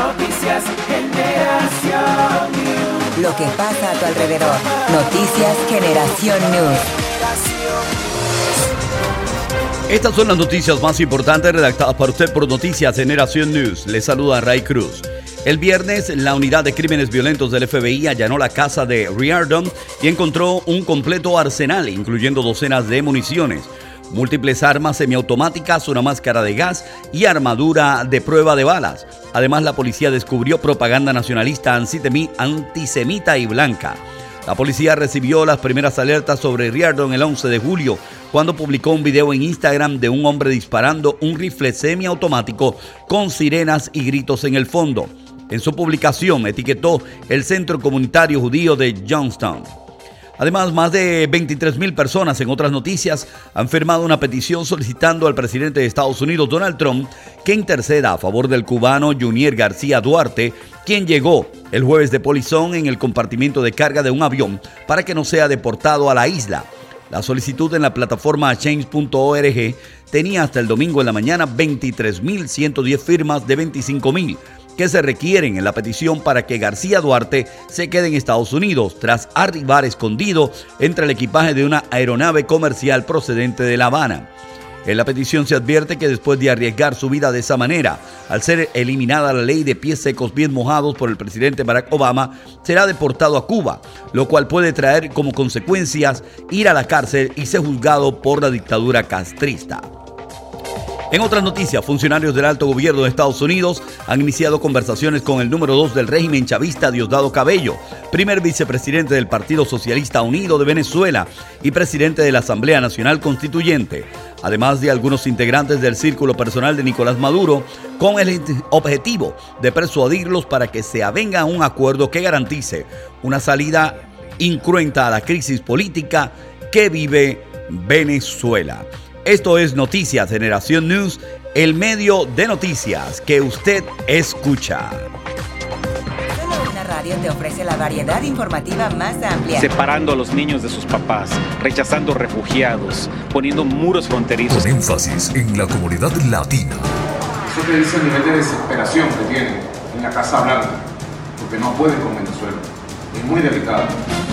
Noticias Generación News. Lo que pasa a tu alrededor. Noticias Generación News. Estas son las noticias más importantes redactadas para usted por Noticias Generación News. Les saluda Ray Cruz. El viernes, la unidad de crímenes violentos del FBI allanó la casa de Riordan y encontró un completo arsenal, incluyendo docenas de municiones, múltiples armas semiautomáticas, una máscara de gas y armadura de prueba de balas. Además, la policía descubrió propaganda nacionalista antisemita y blanca. La policía recibió las primeras alertas sobre Riordan el 11 de julio, cuando publicó un video en Instagram de un hombre disparando un rifle semiautomático con sirenas y gritos en el fondo. En su publicación etiquetó el Centro Comunitario Judío de Johnstown. Además, más de 23,000 personas, en otras noticias, han firmado una petición solicitando al presidente de Estados Unidos, Donald Trump, que interceda a favor del cubano Junier García Duarte, quien llegó el jueves de Polizón en el compartimiento de carga de un avión para que no sea deportado a la isla. La solicitud en la plataforma change.org tenía hasta el domingo en la mañana 23,110 firmas de 25,000 que se requieren en la petición para que García Duarte se quede en Estados Unidos tras arribar escondido entre el equipaje de una aeronave comercial procedente de La Habana. En la petición se advierte que después de arriesgar su vida de esa manera, al ser eliminada la ley de pies secos bien mojados por el presidente Barack Obama, será deportado a Cuba, lo cual puede traer como consecuencias ir a la cárcel y ser juzgado por la dictadura castrista. En otras noticias, funcionarios del alto gobierno de Estados Unidos han iniciado conversaciones con el número 2 del régimen chavista, Diosdado Cabello, primer vicepresidente del Partido Socialista Unido de Venezuela y presidente de la Asamblea Nacional Constituyente, además de algunos integrantes del círculo personal de Nicolás Maduro, con el objetivo de persuadirlos para que se avenga a un acuerdo que garantice una salida incruenta a la crisis política que vive Venezuela. Esto es Noticias Generación News, el medio de noticias que usted escucha. Solo una radio te ofrece la variedad informativa más amplia. Separando a los niños de sus papás, rechazando refugiados, poniendo muros fronterizos. Con énfasis en la comunidad latina. Eso te dice el nivel de desesperación que tienen en la Casa Blanca, porque no pueden con Venezuela. Es muy delicado.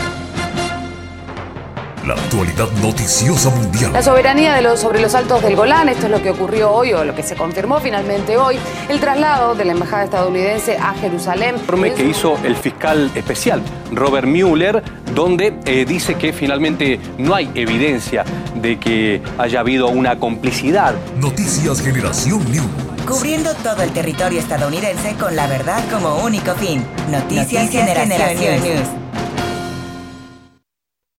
La actualidad noticiosa mundial. La soberanía sobre los altos del Golán, esto es lo que ocurrió hoy o lo que se confirmó finalmente hoy, el traslado de la embajada estadounidense a Jerusalén. Informe que hizo el fiscal especial Robert Mueller, donde dice que finalmente no hay evidencia de que haya habido una complicidad. Noticias Generación News. Cubriendo todo el territorio estadounidense con la verdad como único fin. Noticias Generación News.